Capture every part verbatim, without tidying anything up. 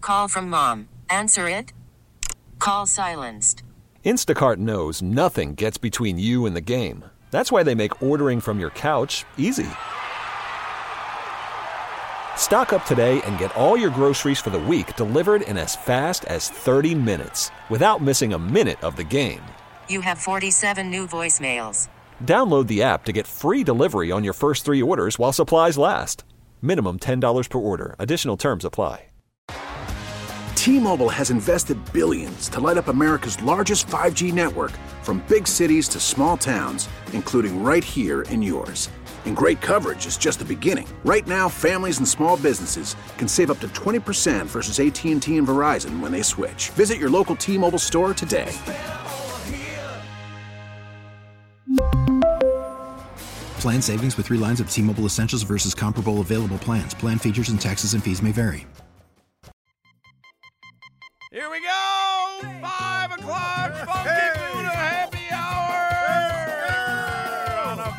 Call from mom. Answer it. Call silenced. Instacart knows nothing gets between you and the game. That's why they make ordering from your couch easy. Stock up today and get all your groceries for the week delivered in as fast as thirty minutes without missing a minute of the game. You have forty-seven new voicemails. Download the app to get free delivery on your first three orders while supplies last. Minimum ten dollars per order. Additional terms apply. T-Mobile has invested billions to light up America's largest five G network, from big cities to small towns, including right here in yours. And great coverage is just the beginning. Right now, families and small businesses can save up to twenty percent versus A T and T and Verizon when they switch. Visit your local T-Mobile store today. Plan savings with three lines of T-Mobile Essentials versus comparable available plans. Plan features and taxes and fees may vary. Here we go! Five o'clock, Funky Buddha Happy Hour on a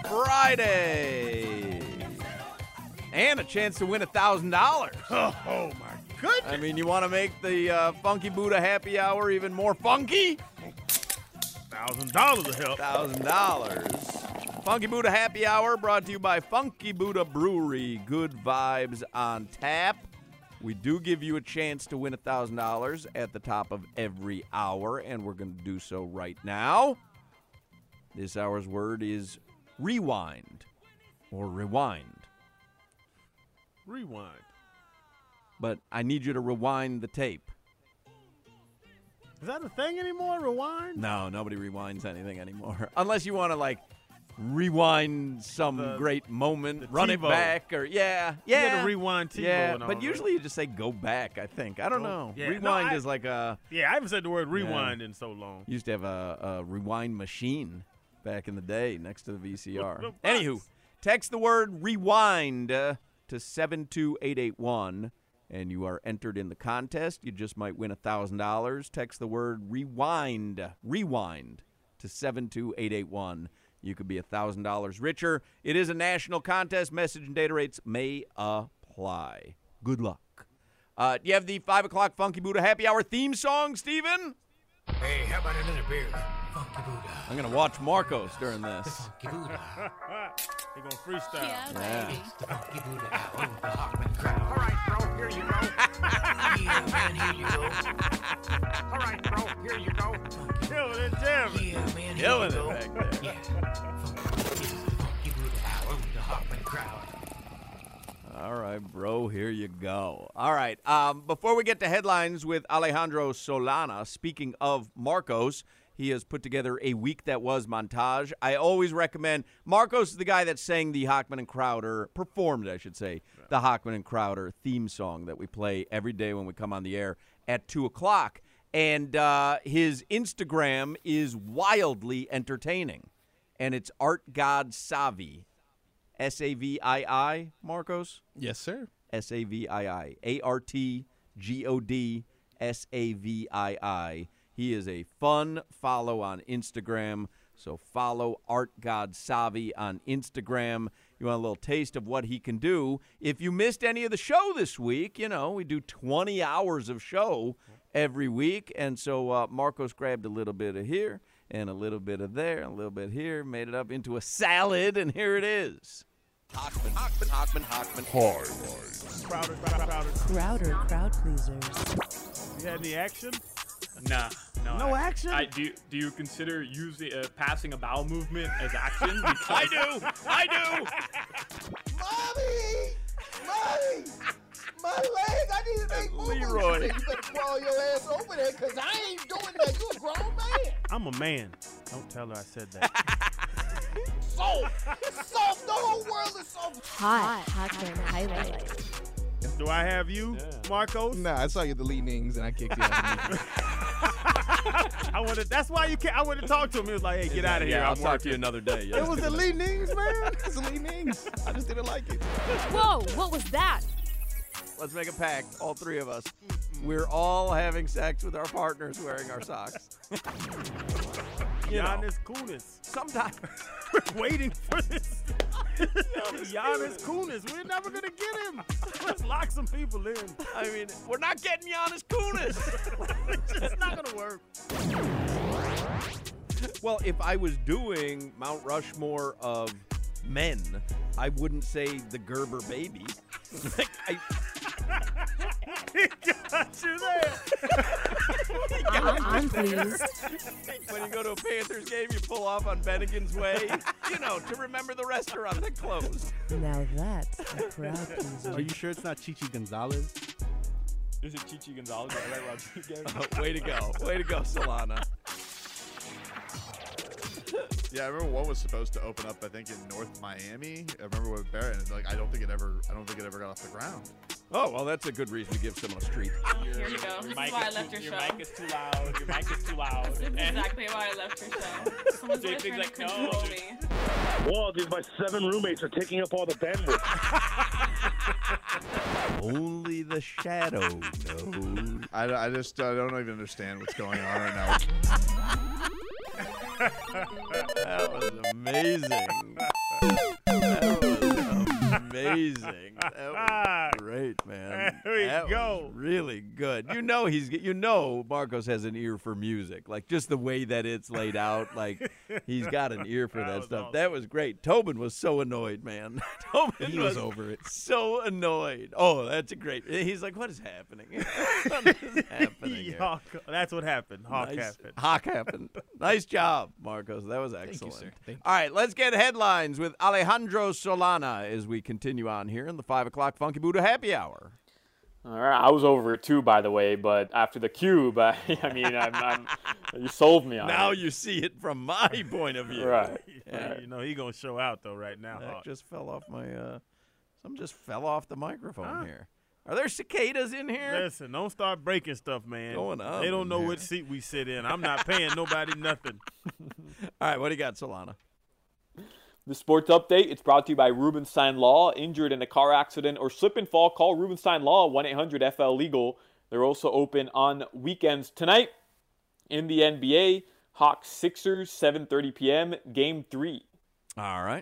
Friday. And a chance to win a thousand dollars. Oh, my goodness. I mean, you want to make the uh, Funky Buddha Happy Hour even more funky? Thousand dollars will help. Thousand dollars. Funky Buddha Happy Hour brought to you by Funky Buddha Brewery. Good vibes on tap. We do give you a chance to win one thousand dollars at the top of every hour, and we're going to do so right now. This hour's word is rewind or rewind. Rewind. But I need you to rewind the tape. Is that a thing anymore, rewind? No, nobody rewinds anything anymore. Unless you want to, like, rewind some The- great moment, run it TiVo. back, or yeah, You yeah. gotta rewind TiVo Yeah, and all but that. usually you just say go back, I think. I don't Go- know. yeah, Rewind no, I- is like a... Yeah, I haven't said the word rewind in so long. Used to have a, a rewind machine back in the day next to the V C R. Look, look, Anywho, text the word rewind uh, to seven two eight eight one, and you are entered in the contest. You just might win one thousand dollars. Text the word rewind, rewind to seven two eight eight one. You could be one thousand dollars richer. It is a national contest. Message and data rates may apply. Good luck. Uh, do you have the five o'clock Funky Buddha Happy Hour theme song, Steven? Hey, how about another beer? Funky Buddha. I'm going to watch Marcos during this. Funky Buddha. They're going to freestyle. Yeah. The Funky Buddha out on the Hawkman crowd. All right, bro, here you go. Yeah, man, here you go. All right, bro, here you go. Killing it, jamming. Yeah, man, here Killing you it go. back there. Yeah. Funky Buddha out on the Hawkman crowd. All right, bro, here you go. All right, um, before we get to headlines with Alejandro Solana, speaking of Marcos, he has put together a Week That Was montage. I always recommend, Marcos is the guy that sang the Hockman and Crowder, performed, I should say, the Hockman and Crowder theme song that we play every day when we come on the air at two o'clock. And uh, his Instagram is wildly entertaining, and it's Art God Savi. S A V I I, Marcos? Yes, sir. S A V I I. A R T G O D S A V I I. He is a fun follow on Instagram, so follow Art God Savi on Instagram. You want a little taste of what he can do. If you missed any of the show this week, you know, we do twenty hours of show every week, and so uh, Marcos grabbed a little bit of here and a little bit of there, a little bit here, made it up into a salad, and here it is. Hockman, Hockman, Hockman, Hockman. Crowder, crowder, crowder. Crowder, crowd pleasers. You had any action? Nah, no. No I, action? I do. Do you consider using uh, passing a bowel movement as action? Because I do. I do. Mommy! Mommy! My leg! I need to make movement. Leroy. You better crawl your ass over there, because I ain't doing that. You a grown man. I'm a man. Don't tell her I said that. Soft. It's soft. The whole world is soft. Hot, Hockman highlight. Do I have you, Marcos? Nah, I saw you at the leanings and I kicked you out. I would have. That's why you can't. I would have talked to him. He was like, "Hey, get out of here." Yeah, I'll I'm talk working. to you another day. It was the leanings, man. It's the leanings. I just didn't like it. Whoa, what was that? Let's make a pact, all three of us. We're all having sex with our partners wearing our socks. You know, Giannis Kunis. sometimes We're waiting for this. Giannis Kunis. We're never going to get him. Let's lock some people in. I mean, we're not getting Giannis Kunis. It's not going to work. Well, if I was doing Mount Rushmore of men, I wouldn't say the Gerber baby. Like, I, he got you there. I'm, I'm pleased. When you go to a Panthers game, you pull off on Bennigan's Way, you know, to remember the restaurant that closed. Now that's a crowd pleaser. Are you sure it's not Chichi Gonzalez? Is it Chichi Gonzalez or Ray Rodriguez? Oh, way to go. Way to go, Solana. Yeah, I remember one was supposed to open up, I think, in North Miami. I remember with Barrett, and like I don't think it ever, I don't think it ever got off the ground. Oh, well, that's a good reason to give someone a street. Here we go. This is why I left too, your your show. Your mic is too loud. Your mic is too loud. This is And exactly why I left your show. Someone's always Jake trying Big's to like, control no. me. Well, these my seven roommates are taking up all the bandwidth. Only the shadow knows. I, I just I don't even understand what's going on right now. That was amazing. That was amazing. That was great, man. There we that go. Was really good. You know he's you know Marcos has an ear for music. Like just the way that it's laid out, like he's got an ear for that, That was stuff. awesome. That was great. Tobin was so annoyed, man. Tobin He was over it. So annoyed. Oh, that's a great. He's like, what is happening? What is happening here? Hawk, that's what happened. Hawk Nice. happened. Hawk happened. Nice job, Marcos. That was excellent. sir. Thank you. All right, let's get headlines with Alejandro Solana as we continue on here in the five o'clock Funky Buddha Happy Hour. All right, I was over it too, by the way, but after the cube, I, I mean, I'm, I'm, you sold me on Now it. you see it from my point of view. Right. Yeah. You know, he going to show out, though, right now. That Hawk. just fell off my, uh, some just fell off the microphone Huh? here. Are there cicadas in here? Listen, don't start breaking stuff, man. Going on They don't in know here? what seat we sit in. I'm not paying nobody nothing. All right, what do you got, Solana? The sports update, it's brought to you by Rubenstein Law. Injured in a car accident or slip and fall, call Rubenstein Law, one eight hundred F L legal. They're also open on weekends. Tonight, in the N B A, Hawks Sixers, seven thirty p.m., game three. All right.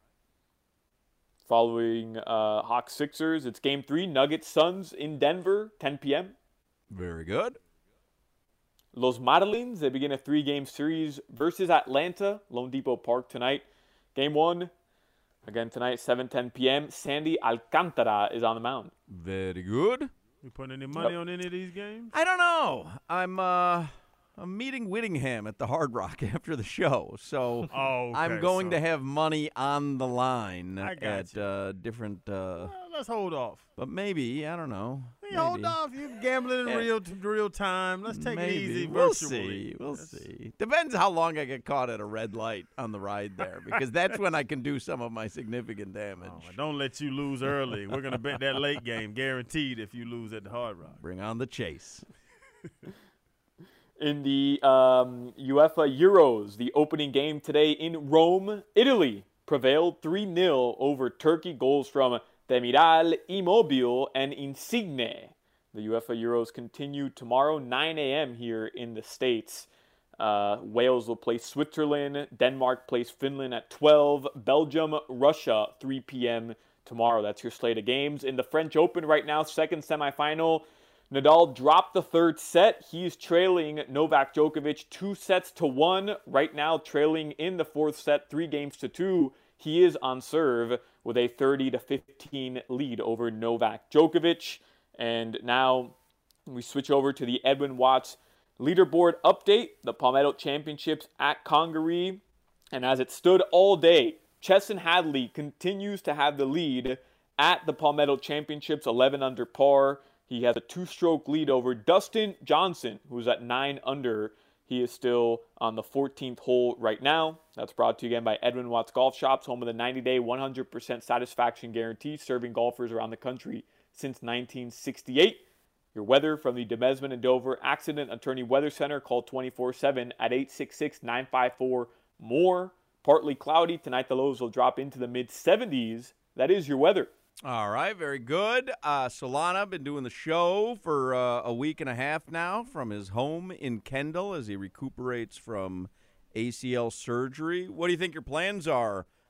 Following uh, Hawks Sixers, it's game three, Nuggets Suns in Denver, ten p.m. Very good. Los Marlins, they begin a three-game series versus Atlanta, Lone Depot Park tonight. Game one, again tonight, seven ten p.m. Sandy Alcantara is on the mound. Very good. You putting any money Yep. on any of these games? I don't know. I'm uh I'm meeting Whittingham at the Hard Rock after the show, so Oh, I'm okay, going so- to have money on the line I got at you. uh, different. Uh, Well, let's hold off. but maybe I don't know. Hey, hold Maybe. off. You're gambling in Yeah. real real time. Let's take Maybe. it easy We'll virtually. see. We'll Let's- see. Depends how long I get caught at a red light on the ride there, because that's when I can do some of my significant damage. Oh, don't let you lose early. We're going to bet that late game, guaranteed, if you lose at the Hard Rock. Bring on the chase. In the um, UEFA Euros, the opening game today in Rome, Italy prevailed three nil over Turkey. Goals from Demiral, Immobile, and Insigne. The UEFA Euros continue tomorrow, nine a.m. here in the States. Uh, Wales will play Switzerland. Denmark plays Finland at twelve. Belgium, Russia, three p.m. tomorrow. That's your slate of games. In the French Open right now, second semifinal, Nadal dropped the third set. He's trailing Novak Djokovic two sets to one. Right now, trailing in the fourth set, three games to two. He is on serve with a thirty to fifteen lead over Novak Djokovic. And now we switch over to the Edwin Watts leaderboard update. The Palmetto Championships at Congaree. And as it stood all day, Chesson Hadley continues to have the lead at the Palmetto Championships, eleven under par. He has a two-stroke lead over Dustin Johnson, who's at nine under. He is still on the fourteenth hole right now. That's brought to you again by Edwin Watts Golf Shops, home of the ninety-day, one hundred percent satisfaction guarantee, serving golfers around the country since nineteen sixty-eight. Your weather from the Demesman and Dover Accident Attorney Weather Center. Call twenty-four seven at eight six six, nine five four, M O R E. Partly cloudy. Tonight the lows will drop into the mid seventies. That is your weather. All right, very good. Uh, Solana been doing the show for uh, a week and a half now from his home in Kendall as he recuperates from A C L surgery. What do you think your plans are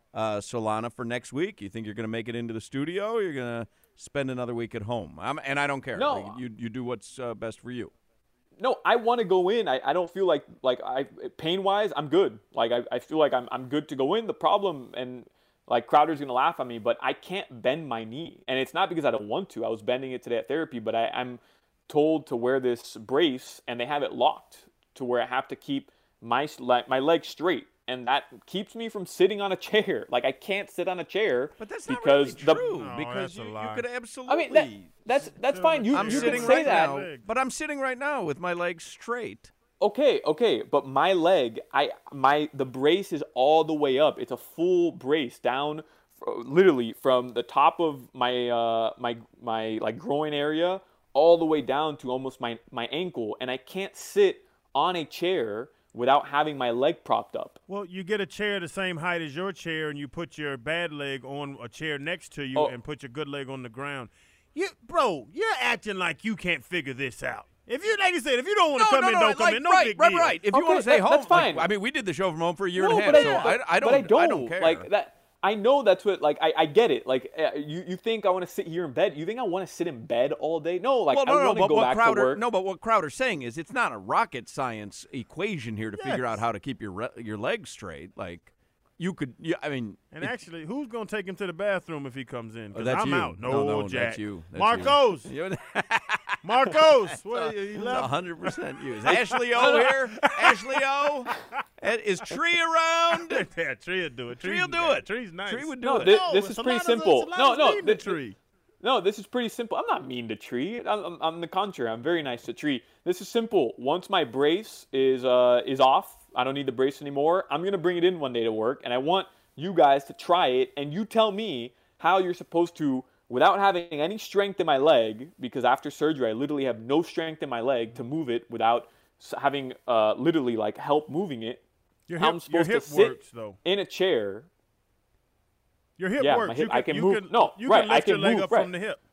uh, Solana, for next week? You think you're going to make it into the studio, or you're going to spend another week at home? I'm, and I don't care. No. Like, you you do what's uh, best for you. No, I want to go in. I, I don't feel like like I pain wise I'm good. Like I, I feel like I'm I'm good to go in. The problem, and like Crowder's gonna laugh at me, but I can't bend my knee, and it's not because I don't want to. I was bending it today at therapy, but I, I'm told to wear this brace, and they have it locked to where I have to keep my my leg straight, and that keeps me from sitting on a chair. Like I can't sit on a chair. But that's not because really the, true. No, because you, you could absolutely. I mean, that, that's that's fine. You, I'm you sitting can say right that. now, but I'm sitting right now with my legs straight. Okay, okay, but my leg, I my the brace is all the way up. It's a full brace down, literally from the top of my uh my my like groin area all the way down to almost my my ankle, and I can't sit on a chair without having my leg propped up. Well, you get a chair the same height as your chair, and you put your bad leg on a chair next to you, Oh. and put your good leg on the ground. You, bro, you're acting like you can't figure this out. If you, like I said, if you don't want to No, come no, in, no, don't come like, in. No right, big right, deal. right. If you Okay, want to stay that- home, that's fine. Like, I mean, we did the show from home for a year No, and a half, but I, so but, I, I don't, but I don't, I don't care. like that. I know that's what, like, I, I get it. Like, uh, you, you think I want to sit here in bed? You think I want to sit in bed all day? No, like, well, no, I no, want to but go what back Crowder, to work. No, but what Crowder's saying is it's not a rocket science equation here to figure Yes. out how to keep your re- your legs straight. Like, you could, you, I mean. And it- actually, who's going to take him to the bathroom if he comes in? 'Cause Oh, that's I'm you. out. No, No, no, Jack. that's you. That's Marcos. you. Marcos. What, he It's left? one hundred percent you. Is Ashley O here? Ashley O? Is Tree around? Yeah, Tree will do it. Tree will Tree's- do it. Tree's nice. Tree would do No, it. thi- No, this is pretty Solana's a- simple. Solana's No, no, mean to thi- Tree. No, this is pretty simple. I'm not mean to Tree. I'm, I'm, I'm the contrary. I'm very nice to Tree. This is simple. Once my brace is uh is off, I don't need the brace anymore. I'm gonna bring it in one day to work, and I want you guys to try it, and you tell me how you're supposed to, without having any strength in my leg, because after surgery I literally have no strength in my leg to move it without s- having uh literally like help moving it. Your how hip, I'm supposed your hip to sit works, though. in a chair. Your hip Yeah, works. my hip- you I can you move- no, you right, can I lift can your leg move, up right. from the hip.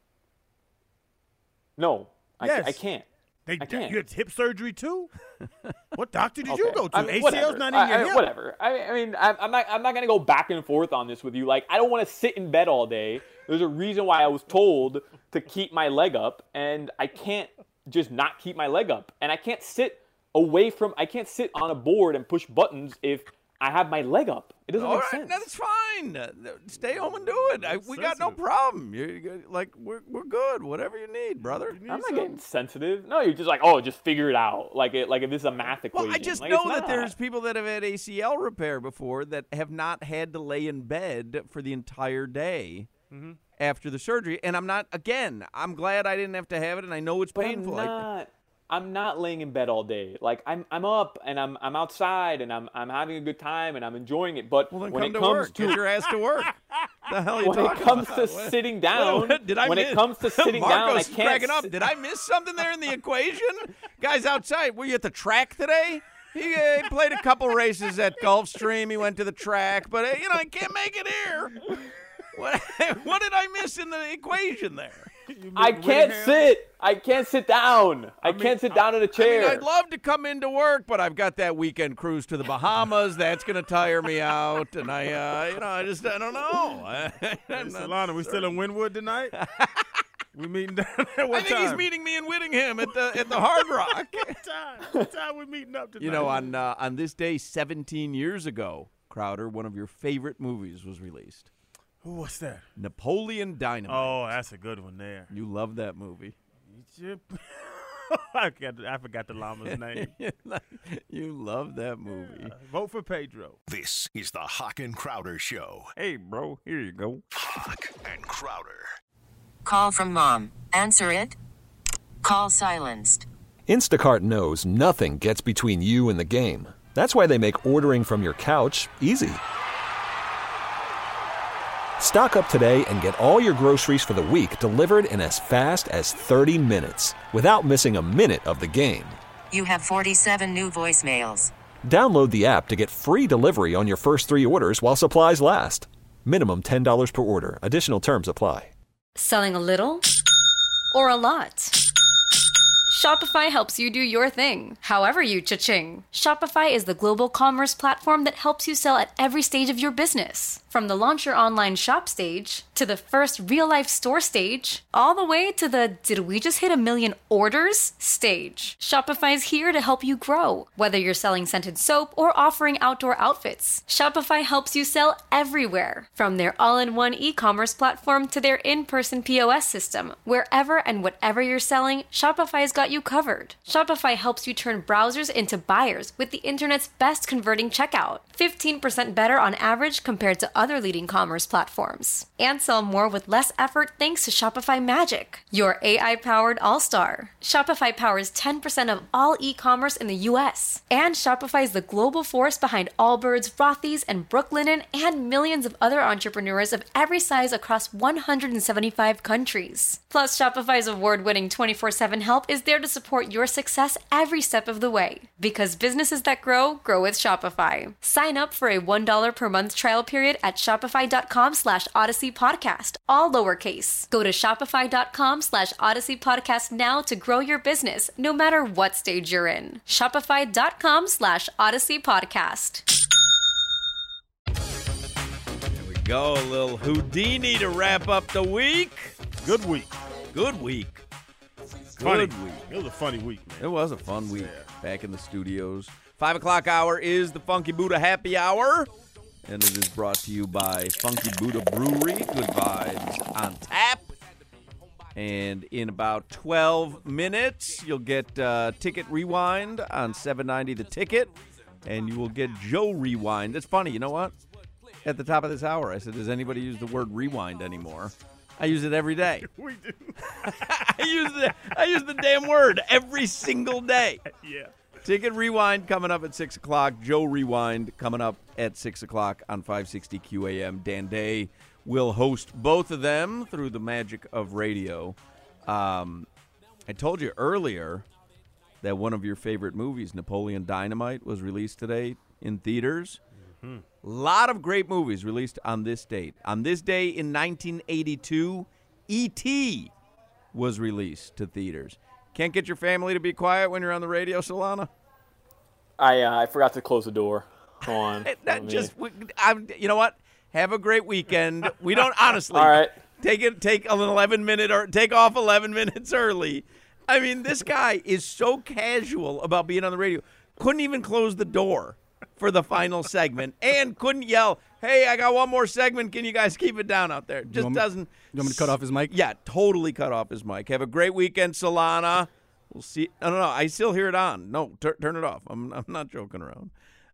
No, I, Yes. I can't. They, I can't. You had hip surgery too? What doctor did Okay. you go to? I mean, A C L's whatever. not in I- your I- hip. Whatever. I, I mean, I, I'm not. I'm not gonna go back and forth on this with you. Like, I don't want to sit in bed all day. There's a reason why I was told to keep my leg up, and I can't just not keep my leg up. And I can't sit away from. I can't sit on a board and push buttons if I have my leg up. It doesn't All make right, sense. that's fine. Uh, Stay home and do it. I, we got no problem. You're, you're like we're we're good. Whatever you need, brother. I'm not getting sensitive. No, you're just like, oh, just figure it out. Like it, like if this is a math equation. Well, I just Like, know it's that not. there's people that have had A C L repair before that have not had to lay in bed for the entire day Mm-hmm. after the surgery. And I'm not. Again, I'm glad I didn't have to have it, and I know it's But painful. I'm I- not. I'm not laying in bed all day. Like I'm, I'm up and I'm, I'm outside and I'm, I'm having a good time and I'm enjoying it. But well, then when come it to comes work. to Get your ass to work. The hell are you when it talking comes about? to What- sitting down, what- what- did I when miss? it comes to sitting down, I Marco's can't. cracking up. sit- Did I miss something there in the equation? Guys outside, were you at the track today? He, uh, he played a couple races at Gulfstream. He went to the track, but uh, you know, I can't make it here. What, what did I miss in the equation there? I can't sit. I can't sit down. I, mean, can't sit down in a I chair. mean, I'd love to come into work, but I've got that weekend cruise to the Bahamas. That's going to tire me out, and I, uh, you know, I just, I don't know. Hey, I'm not Solana, we still in Wynwood tonight? We meeting down there? What I think time? he's meeting me in Whittingham at the at the Hard Rock. What time? What time we meeting up tonight? You know, on uh, on this day seventeen years ago, Crowder, one of your favorite movies was released. What's that? Napoleon Dynamite. Oh, that's a good one there. You love that movie. I, forgot, I forgot the llama's name. You love that movie. Uh, vote for Pedro. This is the Hawk and Crowder Show. Hey, bro, here you go. Hawk and Crowder. Call from mom. Answer it. Call silenced. Instacart knows nothing gets between you and the game. That's why they make ordering from your couch easy. Stock up today and get all your groceries for the week delivered in as fast as thirty minutes without missing a minute of the game. You have forty-seven new voicemails. Download the app to get free delivery on your first three orders while supplies last. Minimum ten dollars per order. Additional terms apply. Selling a little or a lot? Shopify helps you do your thing, however you cha-ching. Shopify is the global commerce platform that helps you sell at every stage of your business. From the launch your online shop stage, to the first real-life store stage, all the way to the did we just hit a million orders stage. Shopify's here to help you grow. Whether you're selling scented soap or offering outdoor outfits, Shopify helps you sell everywhere. From their all-in-one e-commerce platform to their in-person P O S system, wherever and whatever you're selling, Shopify's got you covered. Shopify helps you turn browsers into buyers with the internet's best converting checkout. fifteen percent better on average compared to other leading commerce platforms. And sell more with less effort thanks to Shopify Magic, your A I-powered all-star. Shopify powers ten percent of all e-commerce in the U S. And Shopify is the global force behind Allbirds, Rothy's, and Brooklinen, and millions of other entrepreneurs of every size across one hundred seventy-five countries. Plus, Shopify's award-winning twenty-four seven help is there to support your success every step of the way. Because businesses that grow, grow with Shopify. Sign up for a one dollar per month trial period at shopify.com slash Odyssey Podcast, all lowercase. Go to shopify.com slash Odyssey Podcast now to grow your business, no matter what stage you're in. Shopify.com slash Odyssey Podcast. There we go, a little Houdini to wrap up the week. Good week. Good week. Funny. Good week. It was a funny week, man. It was a fun week back in the studios. Five o'clock hour is the Funky Buddha Happy Hour, and it is brought to you by Funky Buddha Brewery. Good vibes on tap. And in about twelve minutes, you'll get uh, Ticket Rewind on seven ninety The Ticket, and you will get Joe Rewind. It's funny, you know what? At the top of this hour, I said, does anybody use the word rewind anymore? I use it every day. We do. I use the I use the damn word every single day. Yeah. Ticket Rewind coming up at six o'clock. Joe Rewind coming up at six o'clock on five sixty Q A M. Dan Day will host both of them through the magic of radio. Um, I told you earlier that one of your favorite movies, Napoleon Dynamite, was released today in theaters. Mm-hmm. A lot of great movies released on this date. On this day in nineteen eighty-two, E T was released to theaters. Can't get your family to be quiet when you're on the radio, Solana? I uh, I forgot to close the door. Go on. That just, I'm, you know what? Have a great weekend. We don't, honestly. All right. Take it. Take an eleven minute or take off eleven minutes early. I mean, this guy is so casual about being on the radio. Couldn't even close the door for the final segment, and couldn't yell, "Hey, I got one more segment. Can you guys keep it down out there?" Just you doesn't. You want me to cut off his mic? Yeah, totally cut off his mic. Have a great weekend, Solana. We'll see. No, no, no. I still hear it on. No, tur- turn it off. I'm, I'm not joking around.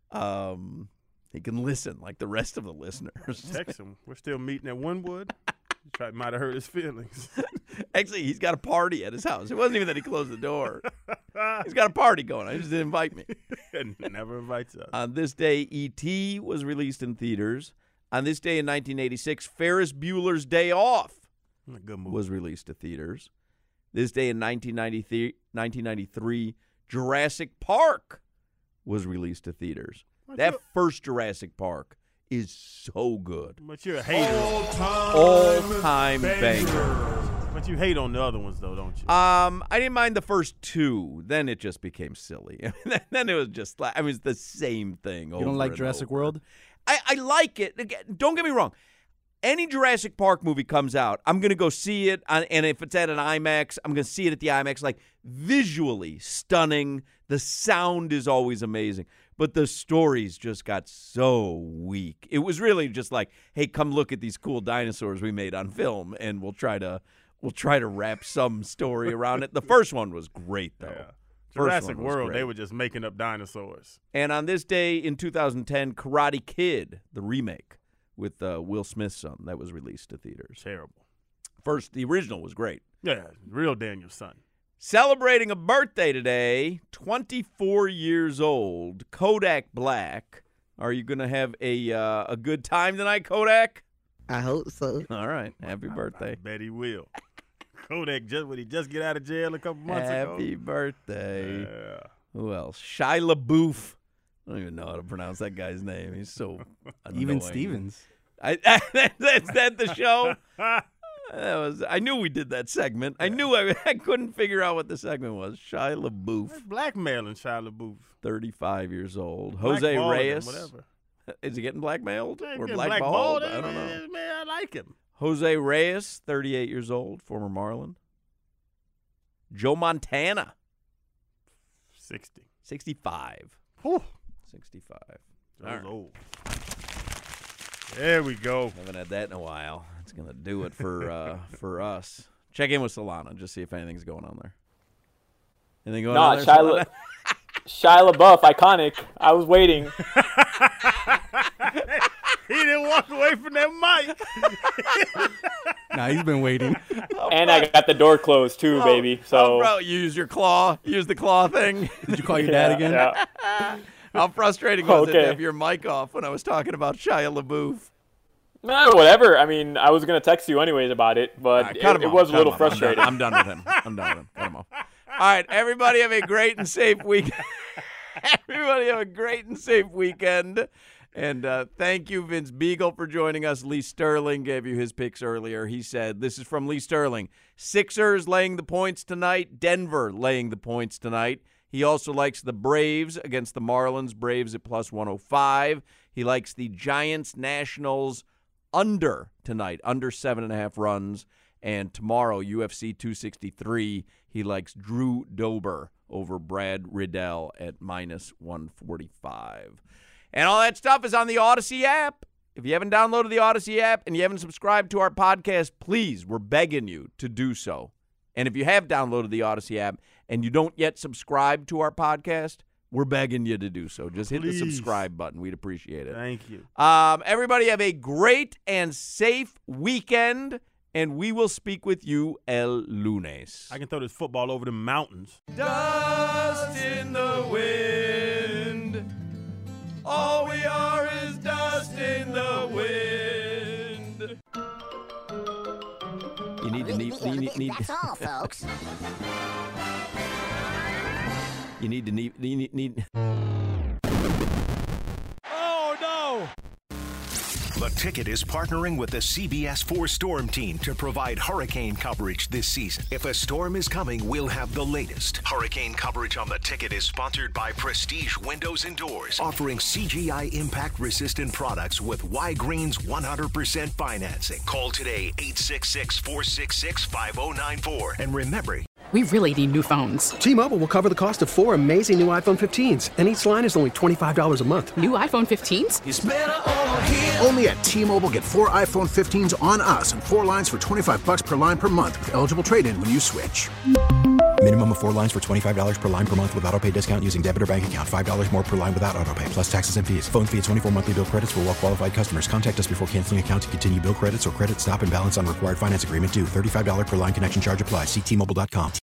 Um, he can listen like the rest of the listeners. Text him. We're still meeting at Wynwood. You try, might have hurt his feelings. Actually, he's got a party at his house. It wasn't even that he closed the door. He's got a party going on. He just didn't invite me. Never invites us. On this day, E T was released in theaters. On this day in nineteen eighty-six, Ferris Bueller's Day Off A good movie. was released to theaters. This day in nineteen ninety-three, Jurassic Park was released to theaters. What that you- first Jurassic Park is so good. But you're a hater. All-time, All-time banger. banger. But you hate on the other ones, though, don't you? Um, I didn't mind the first two. Then it just became silly. I mean, then it was just like, I mean, it's the same thing. You don't like Jurassic over. World? I, I like it. Again, don't get me wrong. Any Jurassic Park movie comes out, I'm going to go see it. On, and if it's at an IMAX, I'm going to see it at the IMAX. Like, visually stunning. The sound is always amazing. But the stories just got so weak. It was really just like, hey, come look at these cool dinosaurs we made on film, and we'll try to we'll try to wrap some story around it. The first one was great, though. Yeah. First Jurassic one was World, great. they were just making up dinosaurs. And on this day in two thousand ten, Karate Kid, the remake with uh, Will Smith's son, that was released to theaters. Terrible. First, the original was great. Yeah, real Daniel's son. Celebrating a birthday today, twenty-four years old, Kodak Black. Are you going to have a uh, a good time tonight, Kodak? I hope so. All right. Happy birthday. I bet he will. Kodak, just when he just get out of jail a couple months ago. Happy birthday. Yeah. Who else? Shia LaBeouf. I don't even know how to pronounce that guy's name. He's so annoying. Even Stevens. I, that's that the show? That was. I knew we did that segment. I knew I, I couldn't figure out what the segment was. Shia LaBeouf. Blackmailing Shia LaBeouf. thirty-five years old. Jose Blackballing him, Reyes. whatever. Is he getting blackmailed Yeah, or getting blackballed? blackballed. I don't know. Man, I like him. Jose Reyes, thirty-eight years old, former Marlin. Joe Montana. sixty. sixty-five. Whew. sixty-five. Joe's All right. old. There we go. Haven't had that in a while. It's going to do it for uh, for us. Check in with Solana, just see if anything's going on there. Anything going Nah, on there? Shia, Solana? La- Shia LaBeouf, iconic. I was waiting. He didn't walk away from that mic. Nah, he's been waiting. And I got the door closed too, Oh, baby. So oh, bro, you use your claw. Use the claw thing. Did you call your dad again? Yeah. How frustrating was it to Okay. have your mic off when I was talking about Shia LaBeouf? Nah, whatever. I mean, I was gonna text you anyways about it, but All right, it, cut him it off, was a cut little him off. frustrating. I'm done, I'm done with him. I'm done with him. Cut him off. All right, everybody have a great and safe week. Everybody have a great and safe weekend. And uh, thank you, Vince Beagle, for joining us. Lee Sterling gave you his picks earlier. He said, this is from Lee Sterling, Sixers laying the points tonight, Denver laying the points tonight. He also likes the Braves against the Marlins, Braves at plus one oh five. He likes the Giants Nationals under tonight, under seven and a half runs. And tomorrow, U F C two sixty-three, he likes Drew Dober over Brad Riddell at minus one forty-five. And all that stuff is on the Odyssey app. If you haven't downloaded the Odyssey app and you haven't subscribed to our podcast, please, we're begging you to do so. And if you have downloaded the Odyssey app and you don't yet subscribe to our podcast, we're begging you to do so. Just hit Please. the subscribe button. We'd appreciate it. Thank you. Um, everybody have a great and safe weekend, and we will speak with you el lunes. I can throw this football over the mountains. Dust in the wind. All we are is dust in the wind. You need to need, you need, need That's all, folks. You need to need need need. Oh, no. The Ticket is partnering with the C B S four Storm Team to provide hurricane coverage this season. If a storm is coming, we'll have the latest. Hurricane coverage on The Ticket is sponsored by Prestige Windows and Doors, offering C G I impact-resistant products with Y-Green's one hundred percent financing. Call today, eight six six, four six six, five oh nine four. And remember, We really need new phones. T-Mobile will cover the cost of four amazing new iPhone fifteens, and each line is only twenty-five dollars a month. New iPhone fifteens? It's better over here. Only at T-Mobile, get four iPhone fifteens on us and four lines for twenty-five bucks per line per month with eligible trade-in when you switch. Minimum of four lines for twenty-five dollars per line per month with autopay discount using debit or bank account. five dollars more per line without autopay, plus taxes and fees. Phone fee at twenty-four monthly bill credits for well-qualified customers. Contact us before canceling account to continue bill credits or credit stop and balance on required finance agreement due. thirty-five dollars per line connection charge applies. See T Mobile dot com.